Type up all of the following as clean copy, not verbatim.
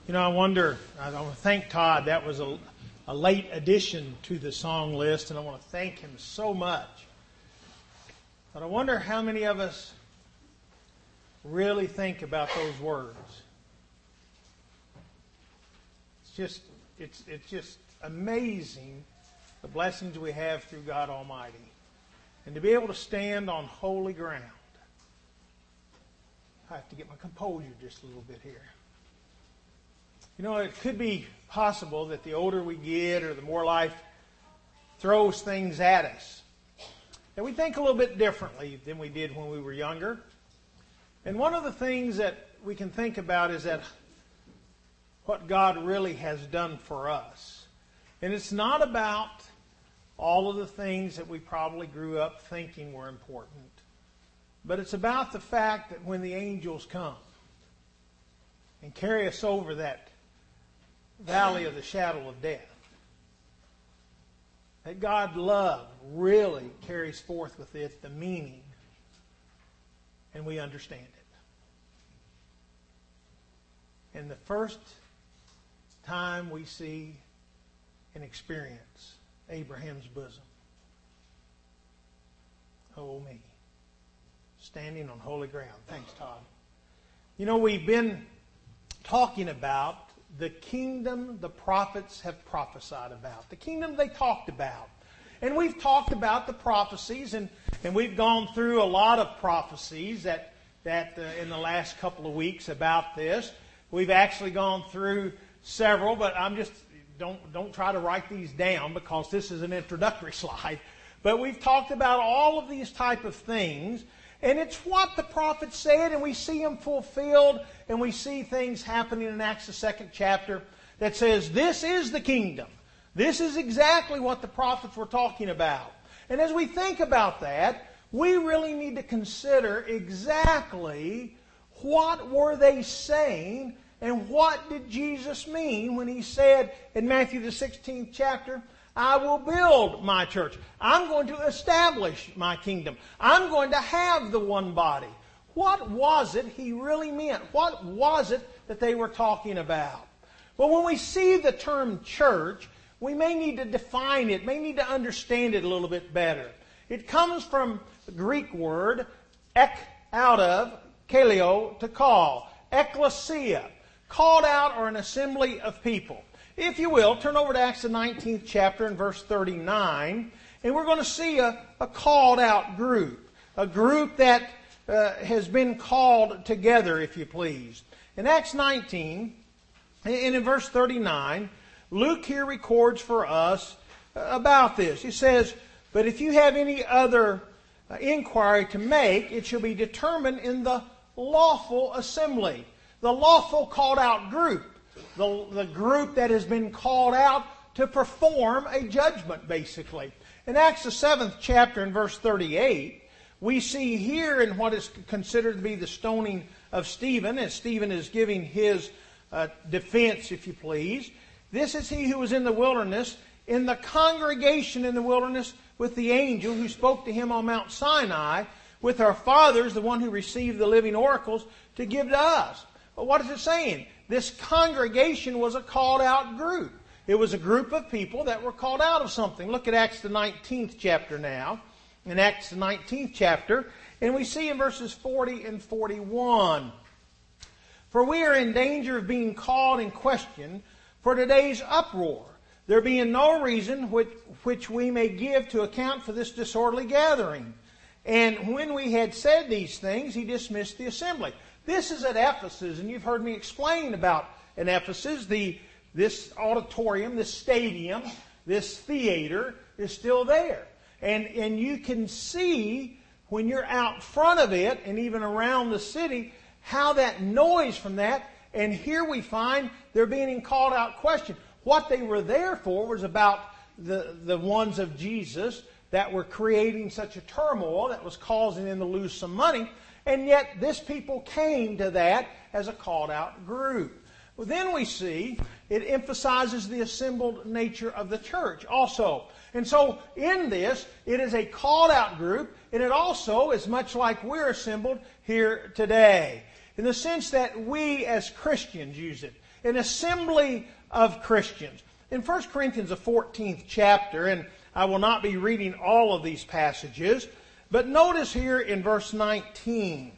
I wonder, I want to thank Todd. That was a late addition to the song list, and I want to thank him so much. But I wonder how many of us really think about those words. It's just amazing the blessings we have through God Almighty. And to be able to stand on holy ground. I have to get my composure just a little bit here. It could be possible that the older we get or the more life throws things at us, that we think a little bit differently than we did when we were younger. And one of the things that we can think about is that what God really has done for us. And it's not about all of the things that we probably grew up thinking were important, but it's about the fact that when the angels come and carry us over that valley of the shadow of death, that God's love really carries forth with it the meaning, and we understand it. And the first time we see and experience Abraham's bosom, oh me, standing on holy ground. Thanks, Todd. We've been talking about the kingdom the prophets have prophesied about. The kingdom they talked about. And we've talked about the prophecies, and we've gone through a lot of prophecies that in the last couple of weeks about this. We've actually gone through several, but don't try to write these down because this is an introductory slide. But we've talked about all of these type of things. And it's what the prophets said, and we see them fulfilled, and we see things happening in Acts the 2nd chapter that says, this is the kingdom. This is exactly what the prophets were talking about. And as we think about that, we really need to consider exactly what were they saying, and what did Jesus mean when He said in Matthew the 16th chapter, I will build my church. I'm going to establish my kingdom. I'm going to have the one body. What was it He really meant? What was it that they were talking about? Well, when we see the term church, we may need to define it, may need to understand it a little bit better. It comes from the Greek word out of, kaleo, to call, ecclesia, called out or an assembly of people. If you will, turn over to Acts the 19th chapter and verse 39, and we're going to see a called out group, a group that has been called together, if you please. In Acts 19, and in verse 39, Luke here records for us about this. He says, but if you have any other inquiry to make, it shall be determined in the lawful assembly, the lawful called out group. The group that has been called out to perform a judgment, basically. In Acts the 7th chapter and verse 38, we see here in what is considered to be the stoning of Stephen, as Stephen is giving his defense, if you please. This is he who was in the wilderness, in the congregation in the wilderness with the angel who spoke to him on Mount Sinai, with our fathers, the one who received the living oracles, to give to us. But what is it saying? This congregation was a called out group. It was a group of people that were called out of something. Look at Acts the 19th chapter now. In Acts the 19th chapter. And we see in verses 40 and 41. For we are in danger of being called in question for today's uproar, there being no reason which we may give to account for this disorderly gathering. And when we had said these things, he dismissed the assembly. This is at Ephesus, and you've heard me explain about in Ephesus, this auditorium, this stadium, this theater is still there. And you can see when you're out front of it and even around the city, how that noise from that, and here we find they're being called out question. What they were there for was about the ones of Jesus that were creating such a turmoil that was causing them to lose some money. And yet this people came to that as a called out group. Well, then we see it emphasizes the assembled nature of the church also. And so in this, it is a called out group, and it also is much like we're assembled here today. in the sense that we as Christians use it. An assembly of Christians. In 1 Corinthians, the 14th chapter, and I will not be reading all of these passages, but notice here in verse 19,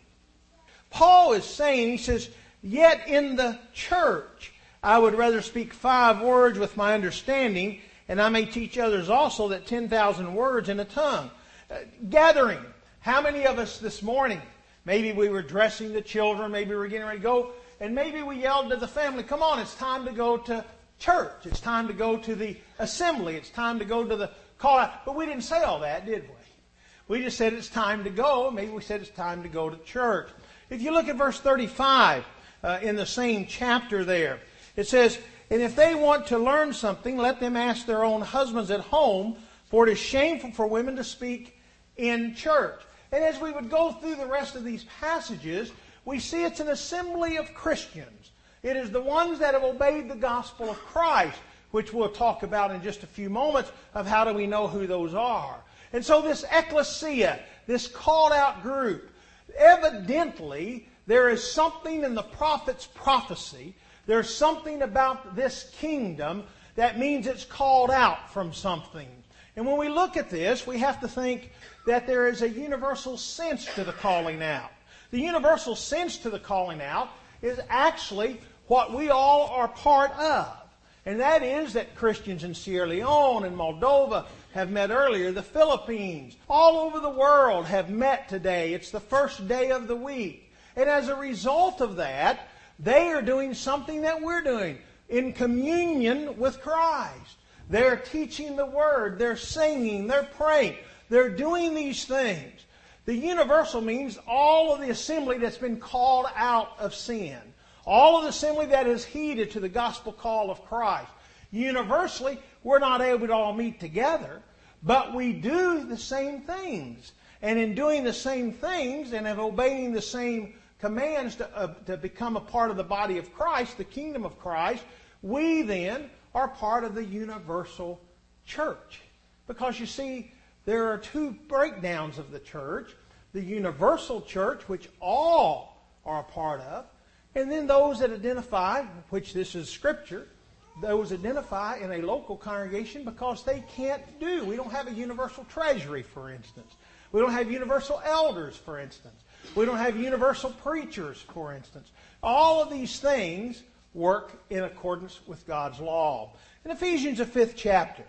Paul is saying, he says, "Yet in the church I would rather speak 5 words with my understanding, and I may teach others also that 10,000 words in a tongue." Gathering. How many of us this morning, maybe we were dressing the children, maybe we were getting ready to go, and maybe we yelled to the family, "Come on, it's time to go to church. It's time to go to the assembly. It's time to go to the call out." But we didn't say all that, did we? We just said it's time to go. Maybe we said it's time to go to church. If you look at verse 35 in the same chapter there, it says, "And if they want to learn something, let them ask their own husbands at home, for it is shameful for women to speak in church." And as we would go through the rest of these passages, we see it's an assembly of Christians. It is the ones that have obeyed the gospel of Christ, which we'll talk about in just a few moments of how do we know who those are. And so this ecclesia, this called out group, evidently there is something in the prophet's prophecy. There's something about this kingdom that means it's called out from something. And when we look at this, we have to think that there is a universal sense to the calling out. The universal sense to the calling out is actually what we all are part of. And that is that Christians in Sierra Leone and Moldova have met earlier. The Philippines, all over the world have met today. It's the first day of the week. And as a result of that, they are doing something that we're doing in communion with Christ. They're teaching the Word. They're singing. They're praying. They're doing these things. The universal means all of the assembly that's been called out of sin. All of the assembly that is heeded to the gospel call of Christ. Universally, we're not able to all meet together, but we do the same things. And in doing the same things and in obeying the same commands to become a part of the body of Christ, the kingdom of Christ, we then are part of the universal church. Because you see, there are 2 breakdowns of the church. The universal church, which all are a part of, and then those that identify, which this is Scripture, those identify in a local congregation because they can't do. We don't have a universal treasury, for instance. We don't have universal elders, for instance. We don't have universal preachers, for instance. All of these things work in accordance with God's law. In Ephesians, the 5th chapter,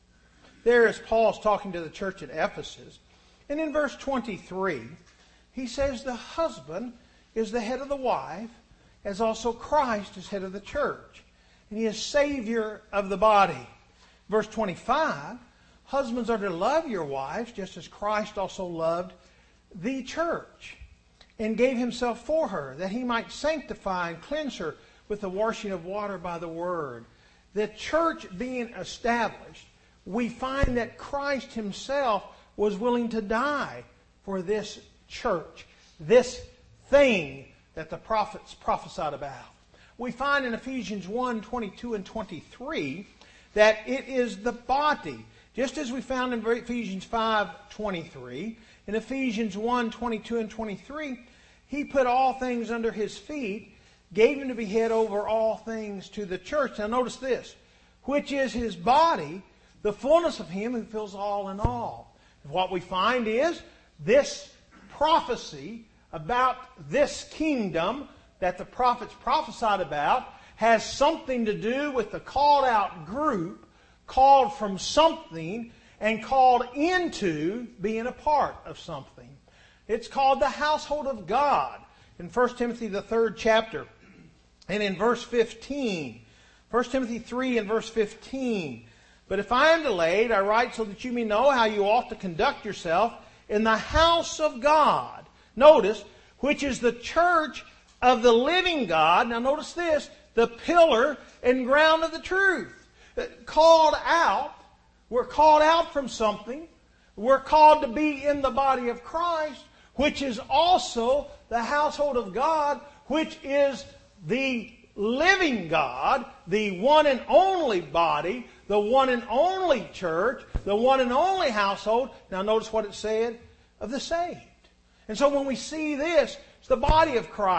there is Paul's talking to the church at Ephesus. And in verse 23, he says, "The husband is the head of the wife, as also Christ is head of the church. And he is Savior of the body." Verse 25, "Husbands are to love your wives, just as Christ also loved the church, and gave himself for her, that he might sanctify and cleanse her with the washing of water by the word." The church being established, we find that Christ himself was willing to die for this church, this thing that the prophets prophesied about. We find in Ephesians 1, 22 and 23 that it is the body, just as we found in Ephesians 5, 23. In Ephesians 1, 22 and 23, he put all things under his feet, gave him to be head over all things to the church. Now notice this, which is his body, the fullness of him who fills all in all. What we find is this prophecy about this kingdom that the prophets prophesied about has something to do with the called out group, called from something and called into being a part of something. It's called the household of God. In 1 Timothy, the 3rd chapter, and in verse 15, 1 Timothy 3 and verse 15, "But if I am delayed, I write so that you may know how you ought to conduct yourself in the house of God." Notice, which is the church of the living God. Now notice this, the pillar and ground of the truth. Called out, we're called out from something. We're called to be in the body of Christ, which is also the household of God, which is the living God, the one and only body, the one and only church, the one and only household. Now notice what it said, of the saved. And so when we see this, it's the body of Christ.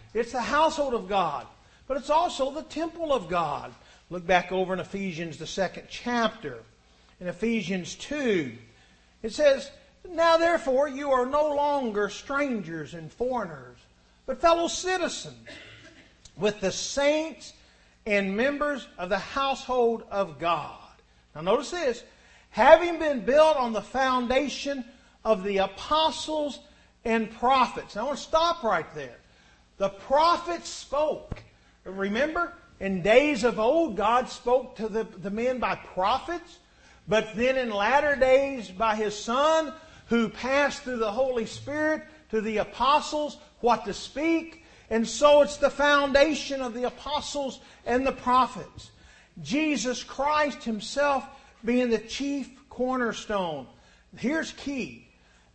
It's the household of God. But it's also the temple of God. Look back over in Ephesians, the 2nd chapter. In Ephesians 2, it says, "Now therefore you are no longer strangers and foreigners, but fellow citizens with the saints and members of the household of God." Now notice this. "Having been built on the foundation of the apostles and prophets." Now I want to stop right there. The prophets spoke. Remember, in days of old, God spoke to the men by prophets. But then in latter days, by His Son, who passed through the Holy Spirit to the apostles what to speak. And so it's the foundation of the apostles and the prophets. Jesus Christ Himself being the chief cornerstone. Here's key.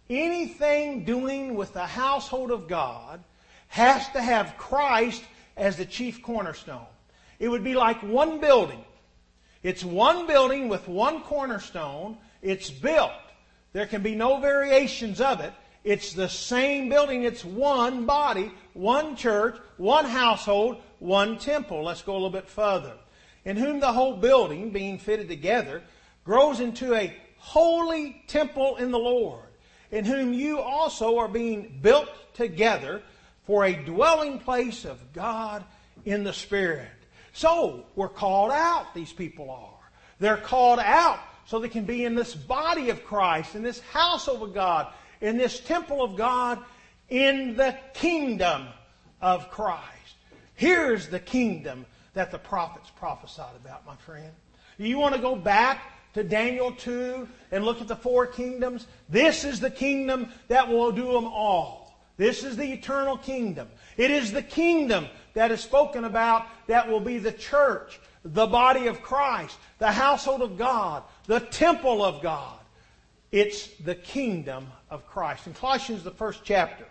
Anything doing with the household of God has to have Christ as the chief cornerstone. It would be like one building. It's one building with one cornerstone. It's built. There can be no variations of it. It's the same building. It's one body, one church, one household, one temple. Let's go a little bit further. "In whom the whole building, being fitted together, grows into a holy temple in the Lord, in whom you also are being built together for a dwelling place of God in the Spirit." So, we're called out, these people are. They're called out so they can be in this body of Christ, in this household of God, in this temple of God, in the kingdom of Christ. Here's the kingdom that the prophets prophesied about, my friend. You want to go back to Daniel 2 and look at the 4 kingdoms? This is the kingdom that will do them all. This is the eternal kingdom. It is the kingdom that is spoken about that will be the church, the body of Christ, the household of God, the temple of God. It's the kingdom of Christ. In Colossians, the 1st chapter,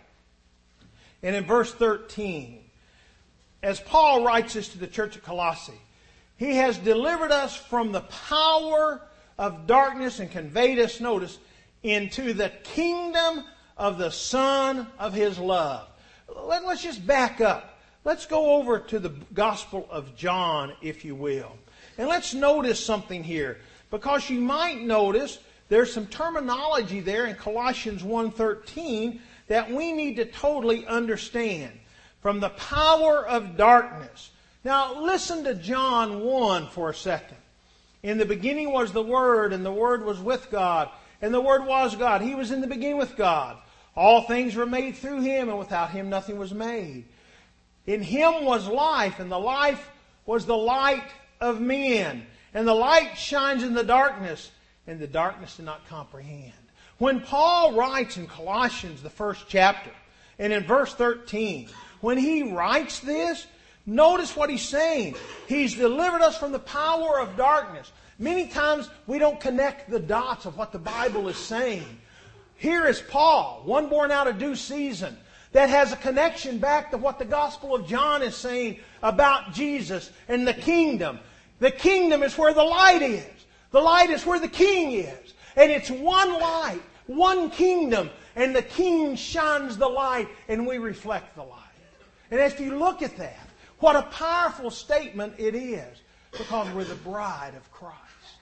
and in verse 13, as Paul writes this to the church at Colossae, "He has delivered us from the power of darkness and conveyed us," notice, "into the kingdom of the Son of His love." Let's just back up. Let's go over to the Gospel of John, if you will. And let's notice something here. Because you might notice there's some terminology there in Colossians 1:13 that we need to totally understand. From the power of darkness. Now listen to John 1 for a second. "In the beginning was the Word, and the Word was with God, and the Word was God. He was in the beginning with God. All things were made through Him, and without Him nothing was made. In Him was life, and the life was the light of men. And the light shines in the darkness, and the darkness did not comprehend." When Paul writes in Colossians, the 1st chapter, and in verse 13, when he writes this, notice what he's saying. He's delivered us from the power of darkness. Many times we don't connect the dots of what the Bible is saying. Here is Paul, one born out of due season, that has a connection back to what the Gospel of John is saying about Jesus and the kingdom. The kingdom is where the light is. The light is where the King is. And it's one light, one kingdom, and the King shines the light, and we reflect the light. And if you look at that, what a powerful statement it is, because we're the bride of Christ.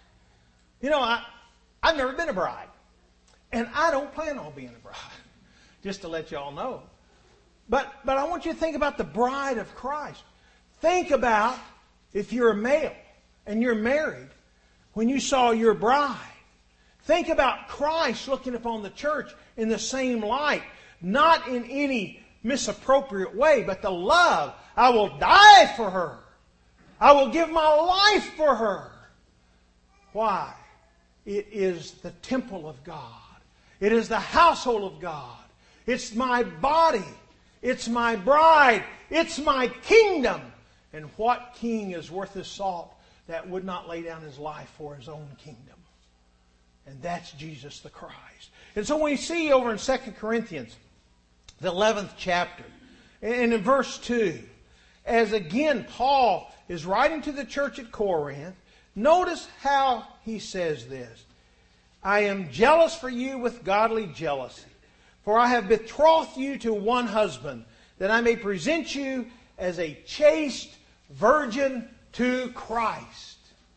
You know, I've never been a bride, and I don't plan on being a bride, just to let you all know. But I want you to think about the bride of Christ. Think about if you're a male and you're married, when you saw your bride. Think about Christ looking upon the church in the same light, not in any misappropriate way, but the love. I will die for her. I will give my life for her. Why? It is the temple of God. It is the household of God. It's my body. It's my bride. It's my kingdom. And what king is worth his salt that would not lay down his life for his own kingdom? And that's Jesus the Christ. And so we see over in 2 Corinthians, the 11th chapter, and in verse 2, as again Paul is writing to the church at Corinth, notice how he says this. "I am jealous for you with godly jealousy, for I have betrothed you to one husband, that I may present you as a chaste virgin to Christ.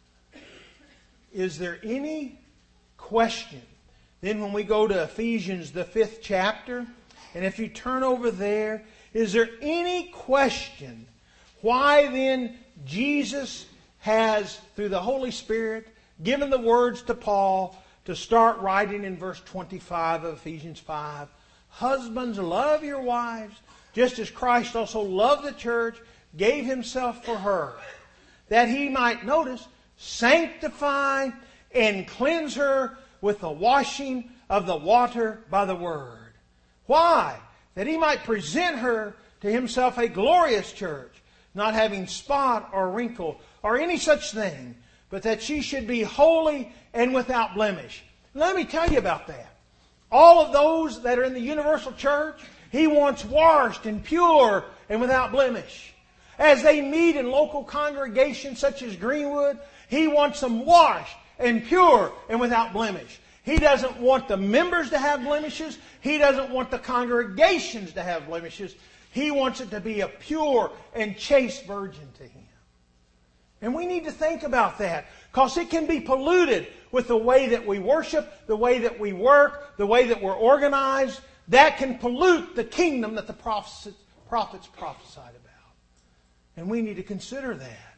Is there any question? Then when we go to Ephesians, the 5th chapter, and if you turn over there, is there any question why then Jesus has, through the Holy Spirit, given the words to Paul to start writing in verse 25 of Ephesians 5, husbands, love your wives, just as Christ also loved the church, gave himself for her, that he might, notice, sanctify and cleanse her with the washing of the water by the word. Why? That he might present her to himself a glorious church, not having spot or wrinkle or any such thing, but that she should be holy and without blemish. Let me tell you about that. All of those that are in the universal church, he wants washed and pure and without blemish. As they meet in local congregations such as Greenwood, he wants them washed and pure and without blemish. He doesn't want the members to have blemishes. He doesn't want the congregations to have blemishes. He wants it to be a pure and chaste virgin to him. And we need to think about that, because it can be polluted with the way that we worship, the way that we work, the way that we're organized. That can pollute the kingdom that the prophets prophesied about. And we need to consider that.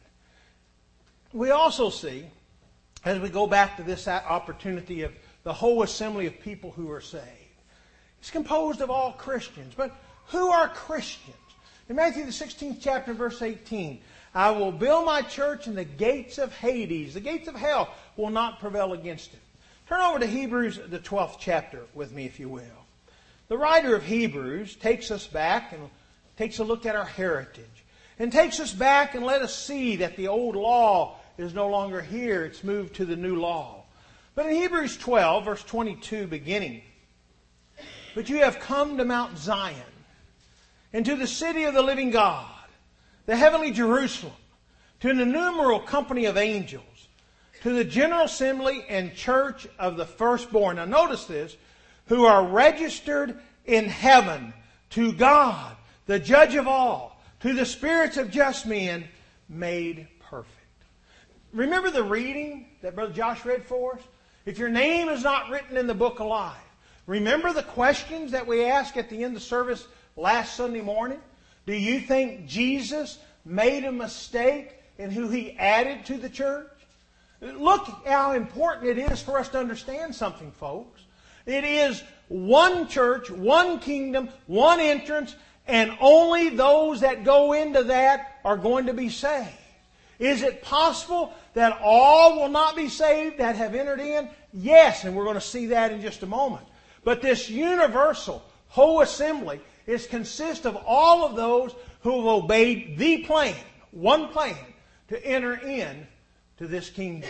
We also see, as we go back to this opportunity of the whole assembly of people who are saved, it's composed of all Christians. But who are Christians? In Matthew the 16th chapter, verse 18, I will build my church, and the gates of Hades, the gates of hell, will not prevail against it. Turn over to Hebrews, the 12th chapter with me, if you will. The writer of Hebrews takes us back and takes a look at our heritage, and takes us back and let us see that the old law is no longer here. It's moved to the new law. But in Hebrews 12, verse 22 beginning, but you have come to Mount Zion, and to the city of the living God, the heavenly Jerusalem, to an innumerable company of angels, to the general assembly and church of the firstborn. Now notice this, who are registered in heaven, to God, the judge of all, to the spirits of just men made perfect. Remember the reading that Brother Josh read for us? If your name is not written in the book of life, remember the questions that we asked at the end of the service last Sunday morning? Do you think Jesus made a mistake in who he added to the church? Look how important it is for us to understand something, folks. It is one church, one kingdom, one entrance, and only those that go into that are going to be saved. Is it possible that all will not be saved that have entered in? Yes, and we're going to see that in just a moment. But this universal whole assembly consists of all of those who have obeyed the plan, one plan, to enter in to this kingdom.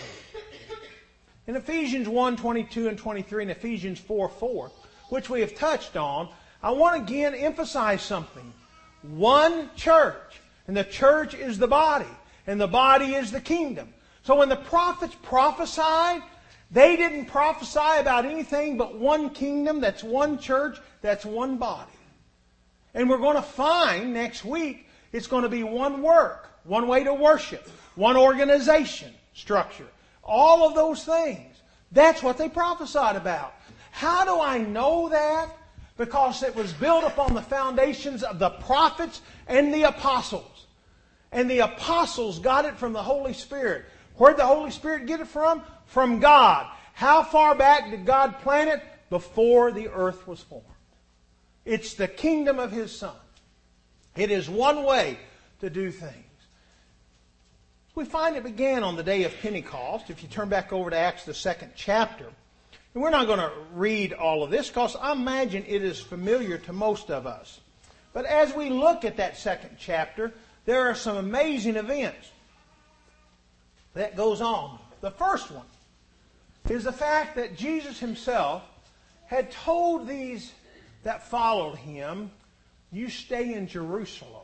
In Ephesians 1, 22 and 23 and Ephesians 4, 4, which we have touched on, I want to again emphasize something. One church, and the church is the body, and the body is the kingdom. So when the prophets prophesied, they didn't prophesy about anything but one kingdom, that's one church, that's one body. And we're going to find next week it's going to be one work, one way to worship, one organization structure. All of those things. That's what they prophesied about. How do I know that? Because it was built upon the foundations of the prophets and the apostles. And the apostles got it from the Holy Spirit. Where did the Holy Spirit get it from? From God. How far back did God plant it? Before the earth was formed. It's the kingdom of His Son. It is one way to do things. We find it began on the day of Pentecost. If you turn back over to Acts, the 2nd chapter. And we're not going to read all of this because I imagine it is familiar to most of us. But as we look at that 2nd chapter, there are some amazing events that goes on. The first one is the fact that Jesus Himself had told these that followed Him, you stay in Jerusalem.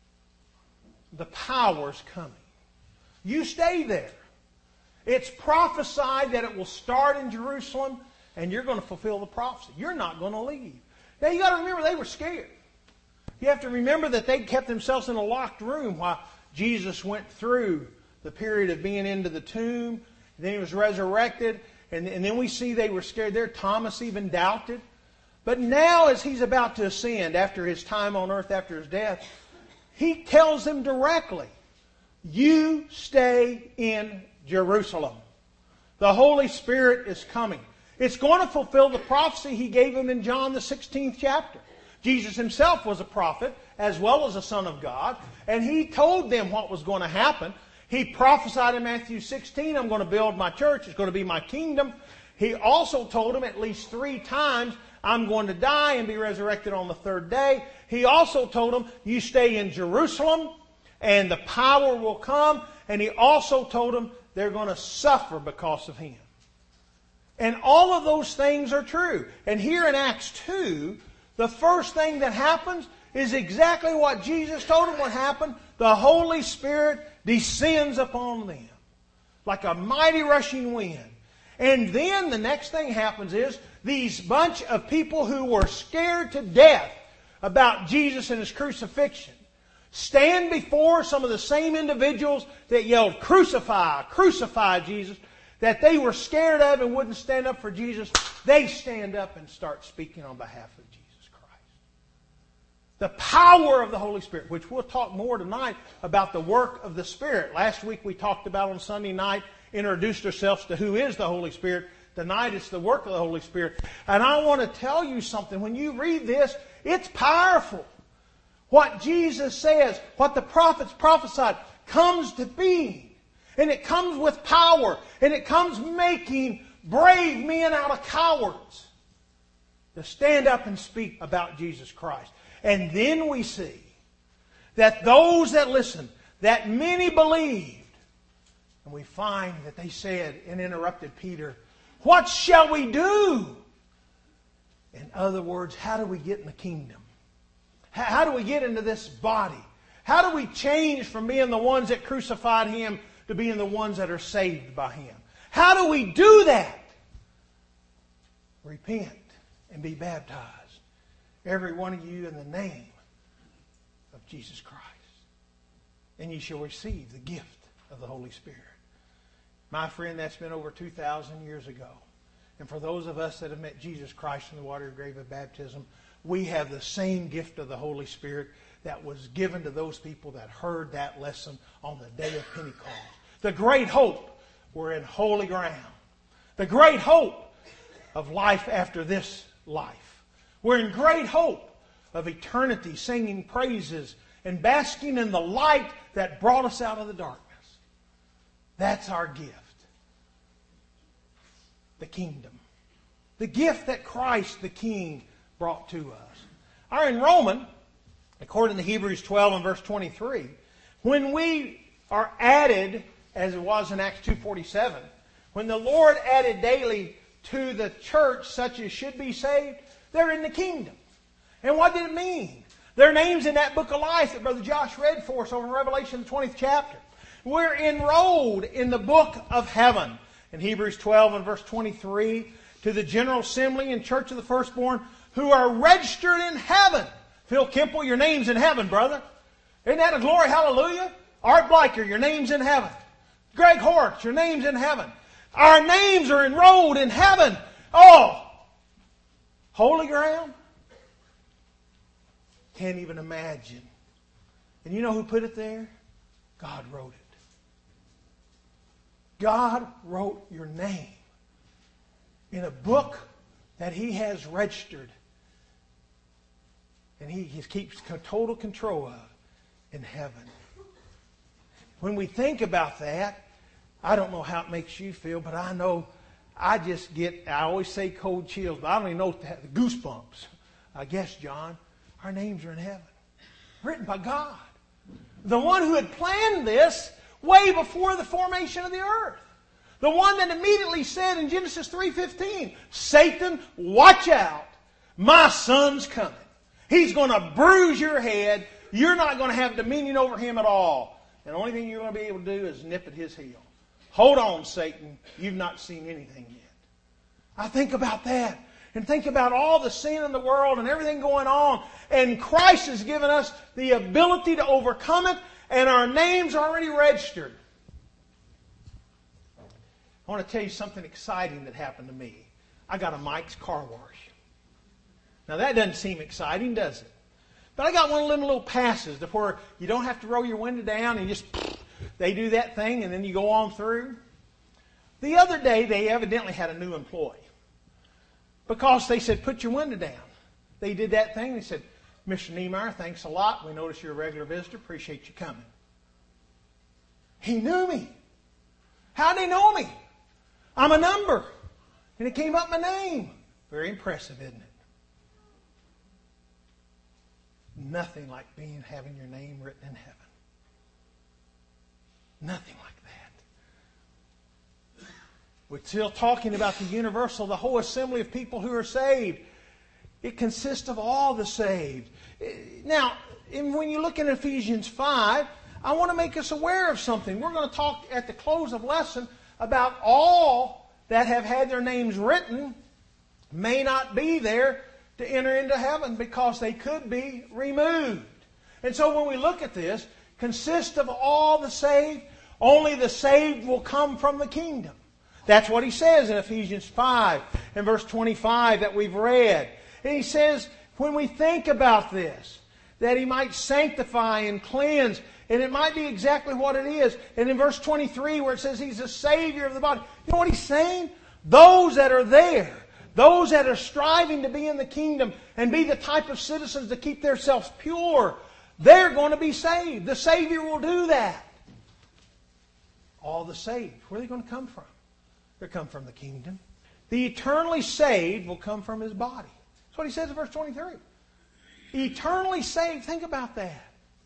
The power's coming. You stay there. It's prophesied that it will start in Jerusalem, and you're going to fulfill the prophecy. You're not going to leave. Now, you got to remember, they were scared. You have to remember that they kept themselves in a locked room while Jesus went through the period of being into the tomb. Then He was resurrected. And then we see they were scared there. Thomas even doubted. But now as He's about to ascend after His time on earth, after His death, He tells them directly, you stay in Jerusalem. The Holy Spirit is coming. It's going to fulfill the prophecy He gave them in John the 16th chapter. Jesus Himself was a prophet as well as a Son of God. And He told them what was going to happen. He prophesied in Matthew 16, I'm going to build my church. It's going to be my kingdom. He also told them at least 3 times, I'm going to die and be resurrected on the 3rd day. He also told them, you stay in Jerusalem and the power will come. And He also told them they're going to suffer because of Him. And all of those things are true. And here in Acts 2, the first thing that happens is exactly what Jesus told them would happen. The Holy Spirit descends upon them like a mighty rushing wind. And then the next thing happens is these bunch of people who were scared to death about Jesus and His crucifixion stand before some of the same individuals that yelled, crucify, crucify Jesus, that they were scared of and wouldn't stand up for Jesus. They stand up and start speaking on behalf of Jesus Christ. The power of the Holy Spirit, which we'll talk more tonight about the work of the Spirit. Last week we talked about on Sunday night, introduced ourselves to who is the Holy Spirit. Tonight it's the work of the Holy Spirit. And I want to tell you something. When you read this, it's powerful. What Jesus says, what the prophets prophesied, comes to be. And it comes with power. And it comes making brave men out of cowards to stand up and speak about Jesus Christ. And then we see that those that listened, that many believed. And we find that they said and interrupted Peter, what shall we do? In other words, how do we get in the kingdom? How do we get into this body? How do we change from being the ones that crucified Him to being the ones that are saved by Him? How do we do that? Repent and be baptized, every one of you, in the name of Jesus Christ. And ye shall receive the gift of the Holy Spirit. My friend, that's been over 2,000 years ago. And for those of us that have met Jesus Christ in the water grave of baptism, we have the same gift of the Holy Spirit that was given to those people that heard that lesson on the day of Pentecost. The great hope, we're in holy ground. The great hope of life after this life. We're in great hope of eternity, singing praises and basking in the light that brought us out of the darkness. That's our gift. The kingdom. The gift that Christ the King brought to us. Our enrollment, according to Hebrews 12 and verse 23, when we are added, as it was in Acts 2:47, when the Lord added daily to the church such as should be saved, they're in the kingdom. And what did it mean? Their names in that book of life that Brother Josh read for us over in Revelation, the 20th chapter. We're enrolled in the book of heaven. In Hebrews 12 and verse 23, to the General Assembly and Church of the Firstborn who are registered in heaven. Phil Kimple, your name's in heaven, brother. Isn't that a glory? Hallelujah. Art Bliker, your name's in heaven. Greg Horch, your name's in heaven. Our names are enrolled in heaven. Oh, holy ground? Can't even imagine. And you know who put it there? God wrote it. God wrote your name in a book that He has registered and He keeps total control of in heaven. When we think about that, I don't know how it makes you feel, but I know I always say cold chills, but I don't even know the goosebumps. I guess, John, our names are in heaven. Written by God. The one who had planned this way before the formation of the earth. The one that immediately said in Genesis 3:15, Satan, watch out. My son's coming. He's going to bruise your head. You're not going to have dominion over him at all. And the only thing you're going to be able to do is nip at his heel. Hold on, Satan. You've not seen anything yet. I think about that. and think about all the sin in the world and everything going on. And Christ has given us the ability to overcome it, and our name's already registered. I want to tell you something exciting that happened to me. I got a Mike's Car Wash. Now that doesn't seem exciting, does it? But I got one of them little passes to where you don't have to roll your window down and they do that thing and then you go on through. The other day they evidently had a new employee. Because they said, put your window down. They did that thing. They said, Mr. Niemeyer, thanks a lot. We notice you're a regular visitor. Appreciate you coming. He knew me. How did he know me? I'm a number. And it came up my name. Very impressive, isn't it? Nothing like having your name written in heaven. Nothing like that. We're still talking about the universal, the whole assembly of people who are saved. It consists of all the saved. Now, when you look in Ephesians 5, I want to make us aware of something. We're going to talk at the close of lesson about all that have had their names written may not be there to enter into heaven because they could be removed. And so when we look at this, consists of all the saved, only the saved will come from the kingdom. That's what he says in Ephesians 5 and verse 25 that we've read. And he says, when we think about this, that he might sanctify and cleanse, and it might be exactly what it is. And in verse 23 where it says he's the Savior of the body, you know what he's saying? Those that are there, those that are striving to be in the kingdom and be the type of citizens to keep themselves pure, they're going to be saved. The Savior will do that. All the saved, where are they going to come from? They'll come from the kingdom. The eternally saved will come from his body. That's what he says in verse 23. Eternally saved, think about that.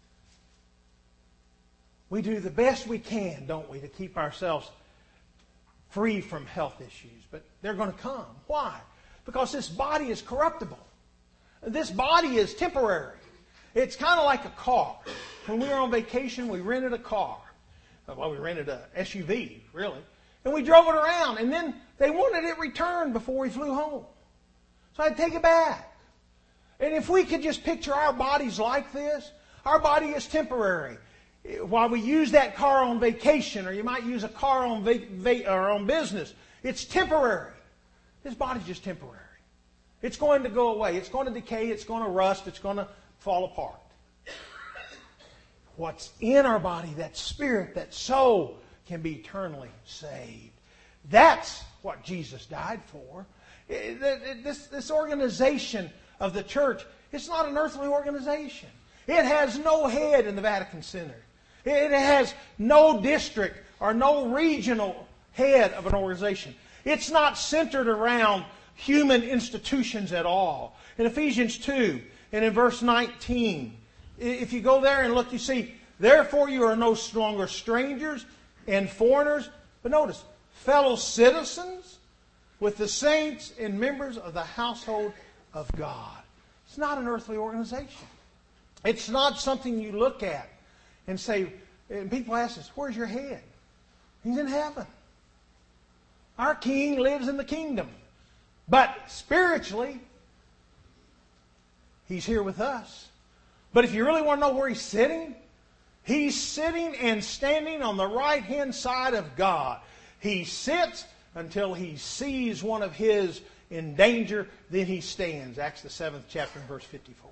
We do the best we can, don't we, to keep ourselves free from health issues. But they're going to come. Why? Because this body is corruptible. This body is temporary. It's kind of like a car. When we were on vacation, we rented a car. Well, we rented an SUV, really. And we drove it around. And then they wanted it returned before we flew home. So I'd take it back. And if we could just picture our bodies like this, our body is temporary. While we use that car on vacation, or you might use a car on or on business, it's temporary. This body's just temporary. It's going to go away. It's going to decay. It's going to rust. It's going to fall apart. What's in our body, that spirit, that soul, can be eternally saved. That's what Jesus died for. This organization of the church, it's not an earthly organization. It has no head in the Vatican Center. It has no district or no regional head of an organization. It's not centered around human institutions at all. In Ephesians 2 and in verse 19, if you go there and look, you see, therefore you are no longer strangers and foreigners, but notice, fellow citizens with the saints and members of the household of God. It's not an earthly organization. It's not something you look at and say, and people ask us, where's your head? He's in heaven. Our King lives in the kingdom. But spiritually, he's here with us. But if you really want to know where he's sitting and standing on the right-hand side of God. He sits until he sees one of his in danger, then he stands. Acts the 7th chapter and verse 54.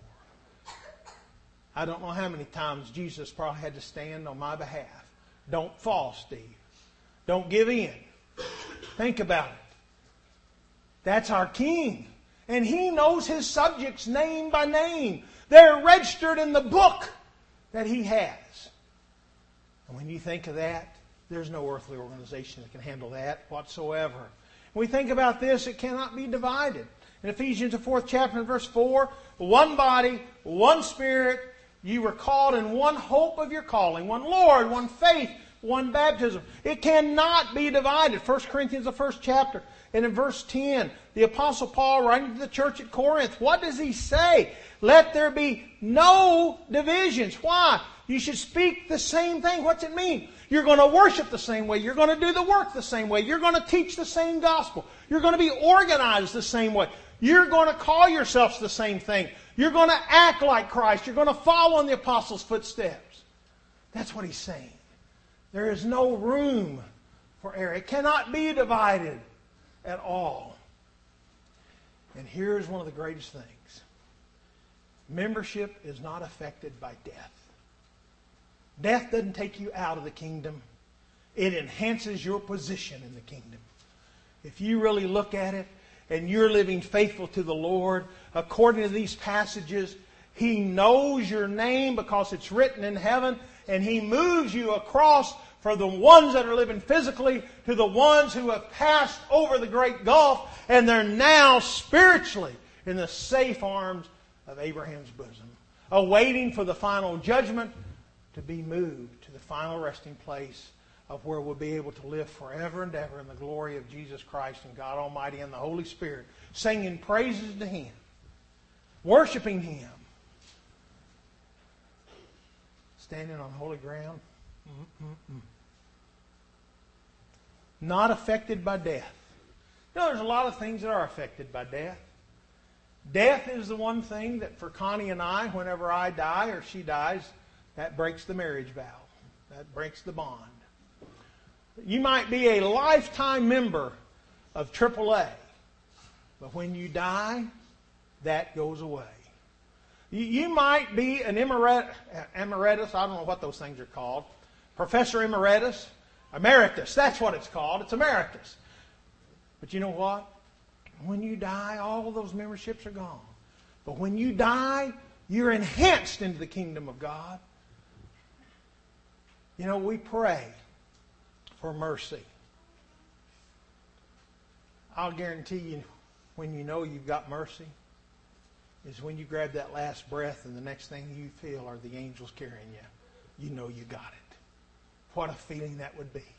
I don't know how many times Jesus probably had to stand on my behalf. Don't fall, Steve. Don't give in. Think about it. That's our King. And he knows his subjects name by name. They're registered in the book that he has. And when you think of that, there's no earthly organization that can handle that whatsoever. When we think about this, it cannot be divided. In Ephesians, the 4th chapter and verse 4, one body, one spirit, you were called in one hope of your calling, one Lord, one faith, one baptism. It cannot be divided. 1 Corinthians, the 1st chapter, and in verse 10, the Apostle Paul writing to the church at Corinth, what does he say? Let there be no divisions. Why? You should speak the same thing. What's it mean? You're going to worship the same way. You're going to do the work the same way. You're going to teach the same gospel. You're going to be organized the same way. You're going to call yourselves the same thing. You're going to act like Christ. You're going to follow in the apostles' footsteps. That's what he's saying. There is no room for error. It cannot be divided at all. And here's one of the greatest things. Membership is not affected by death. Death doesn't take you out of the kingdom. It enhances your position in the kingdom. If you really look at it and you're living faithful to the Lord, according to these passages, He knows your name because it's written in heaven, and He moves you across from the ones that are living physically to the ones who have passed over the great gulf, and they're now spiritually in the safe arms of Abraham's bosom, awaiting for the final judgment to be moved to the final resting place of where we'll be able to live forever and ever in the glory of Jesus Christ and God Almighty and the Holy Spirit, singing praises to Him, worshiping Him, standing on holy ground. Not affected by death. You know, there's a lot of things that are affected by death. Death is the one thing that for Connie and I, whenever I die or she dies, that breaks the marriage vow. That breaks the bond. You might be a lifetime member of AAA, but when you die, that goes away. You might be an emeritus, I don't know what those things are called, Professor Emeritus, Emeritus, that's what it's called. It's Emeritus. But you know what? When you die, all of those memberships are gone. But when you die, you're enhanced into the kingdom of God. You know, we pray for mercy. I'll guarantee you, when you know you've got mercy, is when you grab that last breath and the next thing you feel are the angels carrying you. You know you got it. What a feeling that would be.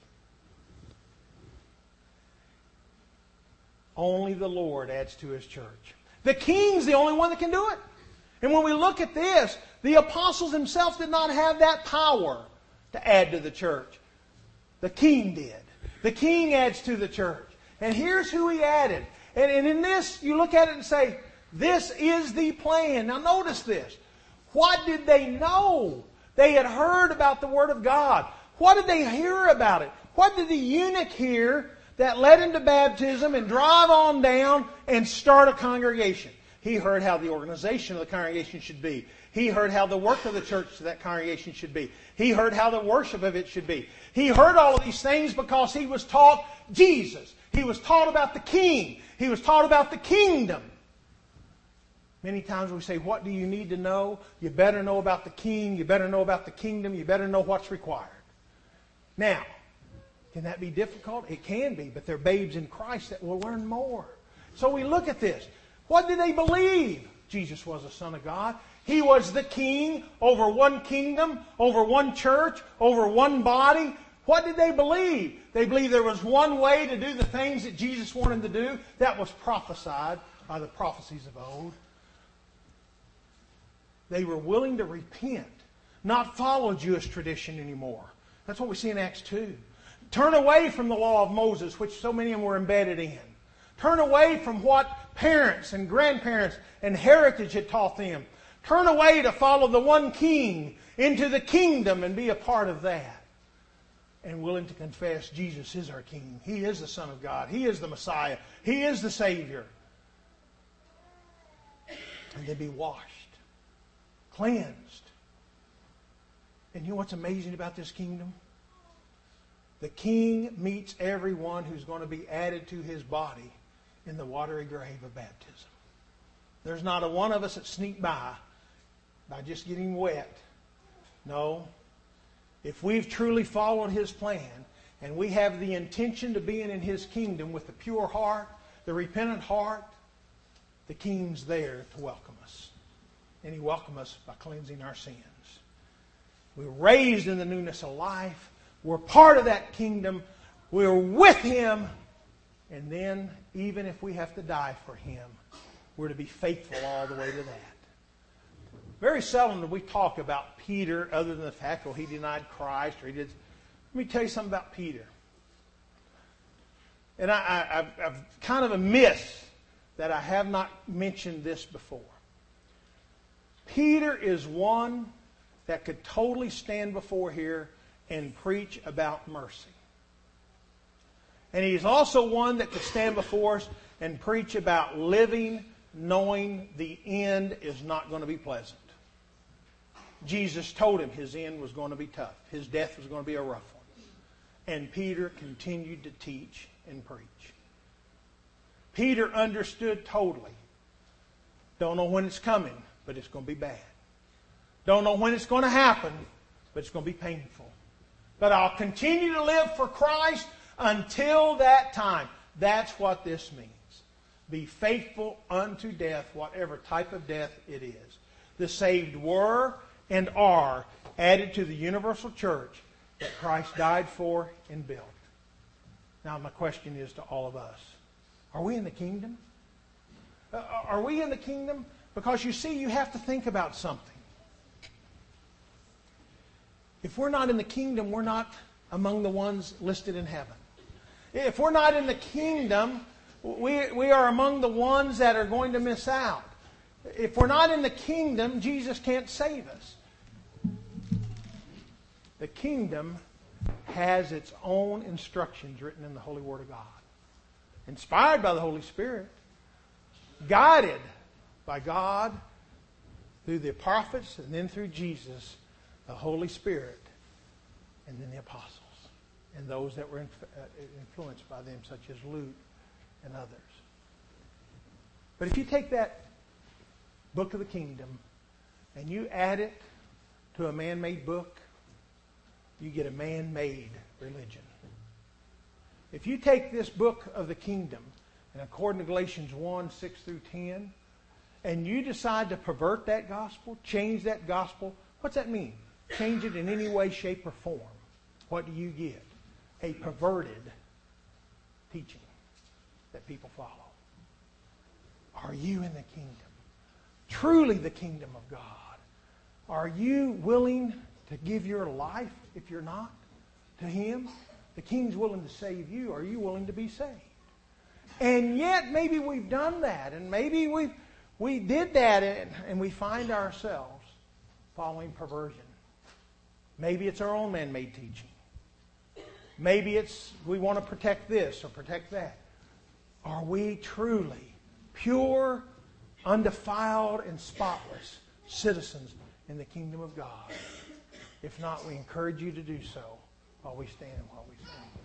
Only the Lord adds to His church. The King's the only one that can do it. And when we look at this, the apostles themselves did not have that power to add to the church. The King did. The King adds to the church. And here's who He added. And in this, you look at it and say, this is the plan. Now notice this. What did they know? They had heard about the Word of God. What did they hear about it? What did the eunuch hear that led him to baptism and drive on down and start a congregation? He heard how the organization of the congregation should be. He heard how the work of the church to that congregation should be. He heard how the worship of it should be. He heard all of these things because he was taught Jesus. He was taught about the King. He was taught about the kingdom. Many times we say, what do you need to know? You better know about the King. You better know about the kingdom. You better know what's required. Now, can that be difficult? It can be, but they're babes in Christ that will learn more. So we look at this. What did they believe? Jesus was the Son of God. He was the King over one kingdom, over one church, over one body. What did they believe? They believed there was one way to do the things that Jesus wanted to do. That was prophesied by the prophecies of old. They were willing to repent, not follow Jewish tradition anymore. That's what we see in Acts 2. Turn away from the law of Moses, which so many of them were embedded in. Turn away from what parents and grandparents and heritage had taught them. Turn away to follow the one King into the kingdom and be a part of that. And willing to confess Jesus is our King. He is the Son of God. He is the Messiah. He is the Savior. And then be washed, cleansed. And you know what's amazing about this kingdom? The King meets everyone who's going to be added to His body in the watery grave of baptism. There's not a one of us that sneak by just getting wet. No. If we've truly followed His plan and we have the intention to be in His kingdom with the pure heart, the repentant heart, the King's there to welcome us. And He welcomes us by cleansing our sins. We're raised in the newness of life. We're part of that kingdom. We're with Him. And then, even if we have to die for Him, we're to be faithful all the way to that. Very seldom do we talk about Peter other than the fact, well, he denied Christ or he did. Let me tell you something about Peter. And I've kind of amiss that I have not mentioned this before. Peter is one that could totally stand before here and preach about mercy. And he's also one that could stand before us and preach about living knowing the end is not going to be pleasant. Jesus told him his end was going to be tough. His death was going to be a rough one. And Peter continued to teach and preach. Peter understood totally. Don't know when it's coming, but it's going to be bad. Don't know when it's going to happen, but it's going to be painful. But I'll continue to live for Christ until that time. That's what this means. Be faithful unto death, whatever type of death it is. The saved were and are added to the universal church that Christ died for and built. Now my question is to all of us. Are we in the kingdom? Are we in the kingdom? Because you see, you have to think about something. If we're not in the kingdom, we're not among the ones listed in heaven. If we're not in the kingdom, we are among the ones that are going to miss out. If we're not in the kingdom, Jesus can't save us. The kingdom has its own instructions written in the Holy Word of God. Inspired by the Holy Spirit. Guided by God through the prophets and then through Jesus, the Holy Spirit, and then the apostles. And those that were influenced by them, such as Luke and others. But if you take that book of the kingdom and you add it to a man-made book, you get a man-made religion. If you take this book of the kingdom, and according to Galatians 1, 6 through 10, and you decide to pervert that gospel, change that gospel, what's that mean? Change it in any way, shape, or form. What do you get? A perverted teaching that people follow. Are you in the kingdom? Truly the kingdom of God. Are you willing to give your life, if you're not, to Him? The King's willing to save you. Are you willing to be saved? And yet maybe we've done that, and maybe we did that, and we find ourselves following perversion. Maybe it's our own man-made teaching. Maybe it's we want to protect this or protect that. Are we truly pure, undefiled, and spotless citizens in the kingdom of God? If not, we encourage you to do so while we stand and while we sing.